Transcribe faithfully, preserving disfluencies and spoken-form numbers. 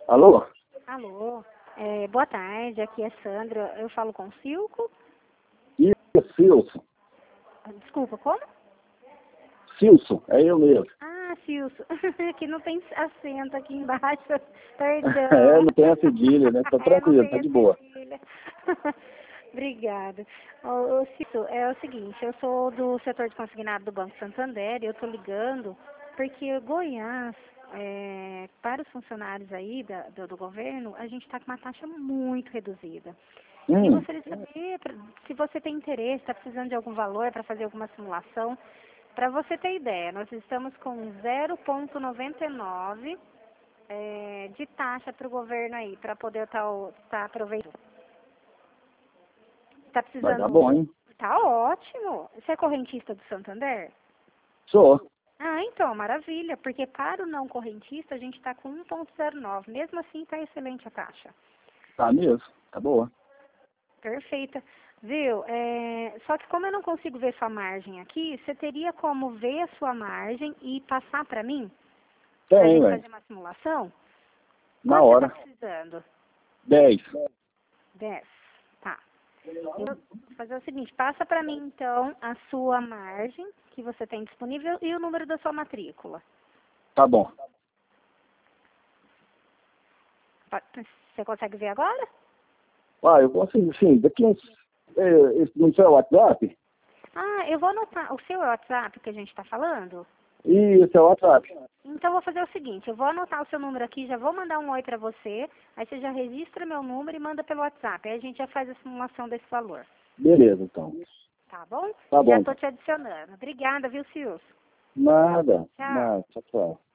Alô? Alô, é, boa tarde, aqui é Sandra, eu falo com o Silco. Isso, Silson. Desculpa, como? Silson, é eu mesmo. Ah, Silso, aqui não tem acento aqui embaixo, É, perdão. não tem a cedilha, né? Tá É, não tranquilo, tem tá a de boa. cedilha. Obrigada. Ô, ô, Silso, é o seguinte, eu sou do setor de consignado do Banco Santander e eu tô ligando porque Goiás, é, para os funcionários aí da, do, do governo, a gente está com uma taxa muito reduzida. E eu Hum, gostaria de saber pra- se você tem interesse, está precisando de algum valor para fazer alguma simulação. Para você ter ideia, nós estamos com zero vírgula noventa e nove é, de taxa para o governo aí, para poder estar tá, tá aproveitando. Está vai dar bom, precisando... hein? Tá ótimo. Você é correntista do Santander? Sou. Ah, então, maravilha, porque para o não correntista a gente está com um vírgula zero nove. Mesmo assim, está excelente a taxa. Tá mesmo, tá boa. Perfeita. Viu? É, só que como eu não consigo ver sua margem aqui, você teria como ver a sua margem e passar para mim? Para a Tem, gente velho. fazer uma simulação? Na Quanto você está hora. precisando? Dez. Dez. Tá. Eu vou fazer o seguinte, passa para mim então a sua margem que você tem disponível e o número da sua matrícula. Tá bom. Pa- Você consegue ver agora? Ah, eu consigo, sim. Daqui uns... É, esse, no seu WhatsApp? Ah, eu vou anotar o seu WhatsApp que a gente está falando. Isso, é o WhatsApp. Então, eu vou fazer o seguinte, eu vou anotar o seu número aqui, já vou mandar um oi para você, aí você já registra meu número e manda pelo WhatsApp, aí a gente já faz a simulação desse valor. Beleza, então. Tá bom? Tá Já bom, estou então. te adicionando. Obrigada, viu, Silvio? Nada, Tchau. nada. Tchau, tchau.